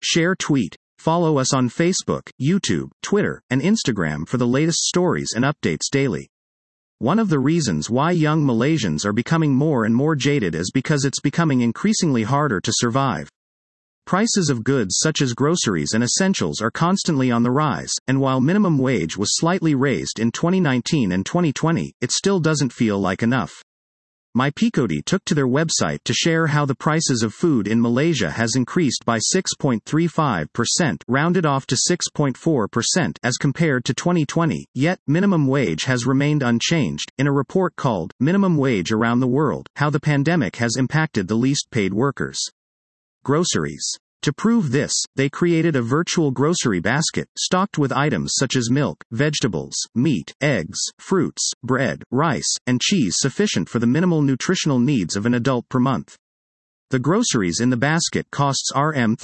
Share tweet. Follow us on Facebook, YouTube, Twitter, and Instagram for the latest stories and updates daily. One of the reasons why young Malaysians are becoming more and more jaded is because it's becoming increasingly harder to survive. Prices of goods such as groceries and essentials are constantly on the rise, and while minimum wage was slightly raised in 2019 and 2020, it still doesn't feel like enough. MyPeakody took to their website to share how the prices of food in Malaysia has increased by 6.35%, rounded off to 6.4% as compared to 2020, yet minimum wage has remained unchanged. In a report called Minimum Wage Around the World: How the Pandemic Has Impacted the Least Paid Workers. Groceries. To prove this, they created a virtual grocery basket, stocked with items such as milk, vegetables, meat, eggs, fruits, bread, rice, and cheese sufficient for the minimal nutritional needs of an adult per month. The groceries in the basket costs Rm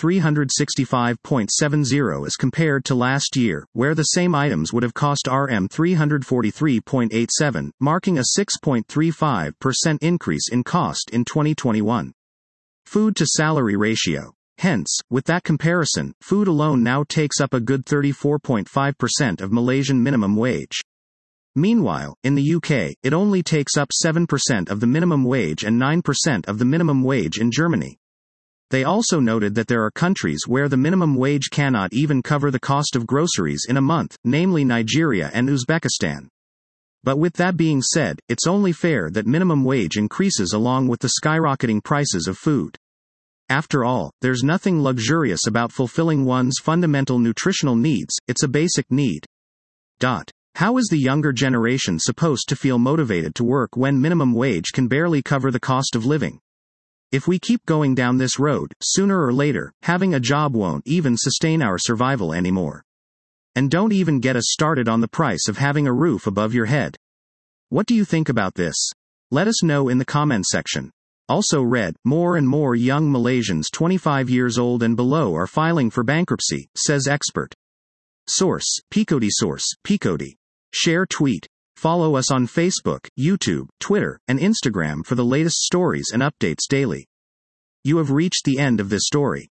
365.70 as compared to last year, where the same items would have cost Rm 343.87, marking a 6.35% increase in cost in 2021. Food to salary ratio. Hence, with that comparison, food alone now takes up a good 34.5% of Malaysian minimum wage. Meanwhile, in the UK, it only takes up 7% of the minimum wage and 9% of the minimum wage in Germany. They also noted that there are countries where the minimum wage cannot even cover the cost of groceries in a month, namely Nigeria and Uzbekistan. But with that being said, it's only fair that minimum wage increases along with the skyrocketing prices of food. After all, there's nothing luxurious about fulfilling one's fundamental nutritional needs, it's a basic need. How is the younger generation supposed to feel motivated to work when minimum wage can barely cover the cost of living? If we keep going down this road, sooner or later, having a job won't even sustain our survival anymore. And don't even get us started on the price of having a roof above your head. What do you think about this? Let us know in the comment section. Also read, more and more young Malaysians 25 years old and below are filing for bankruptcy, says expert. Source, Peakody. Source, Peakody. Share tweet. Follow us on Facebook, YouTube, Twitter, and Instagram for the latest stories and updates daily. You have reached the end of this story.